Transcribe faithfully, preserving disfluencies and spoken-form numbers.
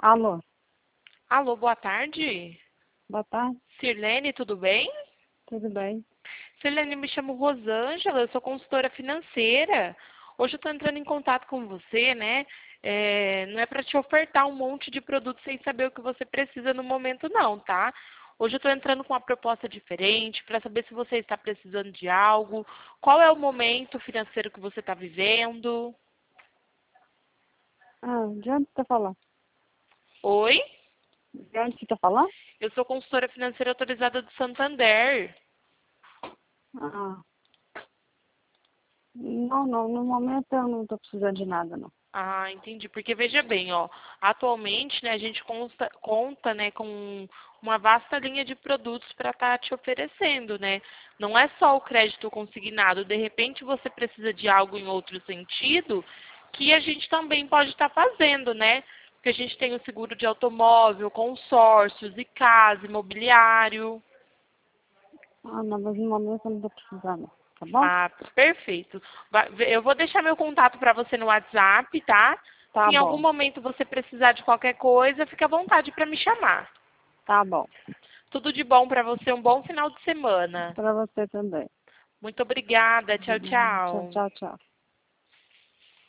Alô, Alô, boa tarde. boa tarde, Sirlene, tudo bem? tudo bem? Sirlene, me chamo Rosângela, eu sou consultora financeira. Hoje eu estou entrando em contato com você, né? É, não é para te ofertar um monte de produtos sem saber o que você precisa no momento, não, tá? Hoje eu estou entrando com uma proposta diferente para saber se você está precisando de algo, qual é o momento financeiro que você está vivendo. Ah, de onde você tá falando? Oi? De onde você tá falando? Eu sou consultora financeira autorizada do Santander. Ah, não, não, no momento eu não tô precisando de nada, não. Ah, entendi. Porque veja bem, ó, atualmente, né, a gente consta, conta, né, com uma vasta linha de produtos para estar te oferecendo, né? Não é só o crédito consignado. De repente você precisa de algo em outro sentido que a gente também pode estar fazendo, né? Porque a gente tem o seguro de automóvel, consórcios e casa, imobiliário. Ah, não, mas no momento eu não tô precisando, tá bom? Ah, perfeito. Vai- Eu vou deixar meu contato para você no WhatsApp, tá? Tá Se em algum bom, momento você precisar de qualquer coisa, fica à vontade para me chamar. tá bom. Tudo de bom para você, um bom final de semana. Pra você também. Muito obrigada. Tchau, Uhum. Tchau, tchau. tchau, tchau.